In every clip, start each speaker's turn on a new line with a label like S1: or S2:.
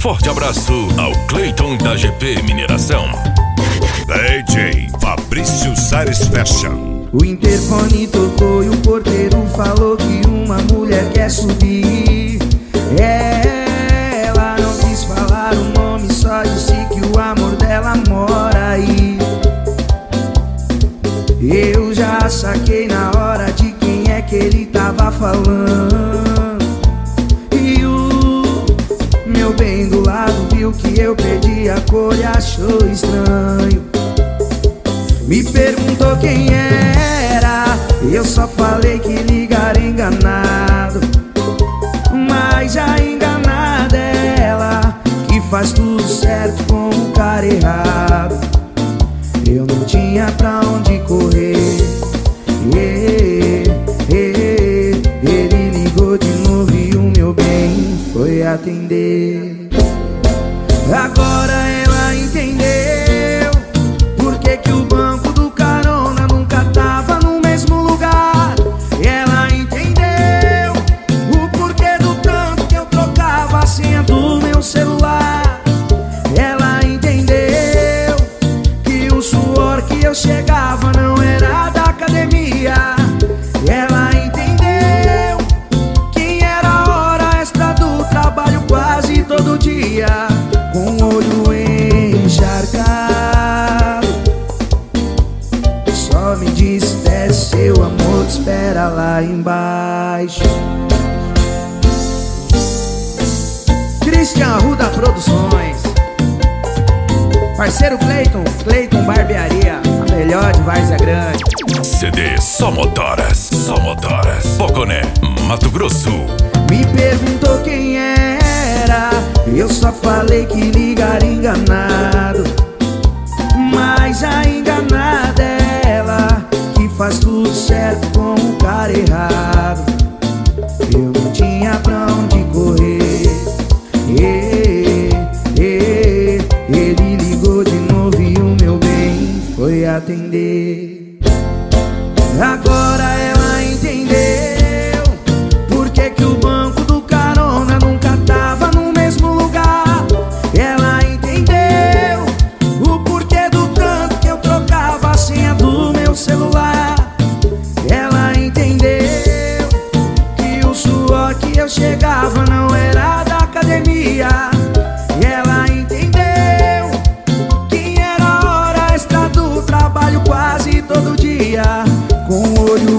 S1: Forte abraço ao Cleiton da GP Mineração.
S2: DJ Fabrício Sares Fashion.
S3: O interfone tocou e o porteiro falou que uma mulher quer subir. Ela não quis falar o nome, só disse que o amor dela mora aí. Eu já saquei na hora de quem é que ele tava falando. E o meu bem do lado viu que eu perdi a cor e achou estranho. Me perguntou quem era, eu só falei que ligar enganado. Mas a enganada é ela, que faz tudo certo com o cara errado. Eu não tinha pra onde correr. Ele ligou de novo e o meu bem foi atender. Agora ela entendeu por que o banco do carona nunca tava no mesmo lugar. Ela entendeu o porquê do tanto que eu trocava a senha do meu celular. Ela entendeu que o suor que eu chegava não era da academia. Ela entendeu que era hora extra do trabalho quase todo dia, com o olho encharcado. Só me diz, desce, seu amor te espera lá embaixo. Christian Arruda Produções. Parceiro Cleiton Barbearia, a melhor de Várzea Grande.
S1: CD Só Motoras, Poconé, Mato Grosso.
S3: Me perguntou quem era, eu só falei que ligar enganado. Mas a enganada é ela, que faz tudo certo com o cara errado. Eu não tinha pra onde correr. Ele ligou de novo e o meu bem foi atender. Agora ela entendeu por que o banco do carona nunca tava no mesmo lugar. Ela entendeu o porquê do tanto que eu trocava a senha do meu celular. Ela entendeu que o suor que eu chegava não era da academia. Ela entendeu que era hora extra do trabalho quase todo dia, com o olho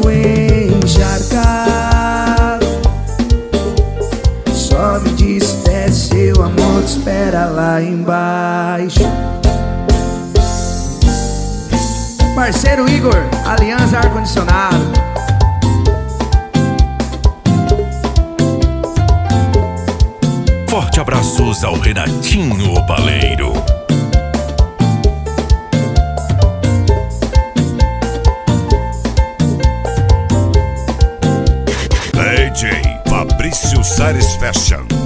S3: encharcado. Só me diz, desce, seu amor te espera lá embaixo. Parceiro Igor, Aliança Ar-Condicionado.
S1: Forte abraços ao Renatinho Opaleiro.
S2: DJ Fabrício Sares Fashion.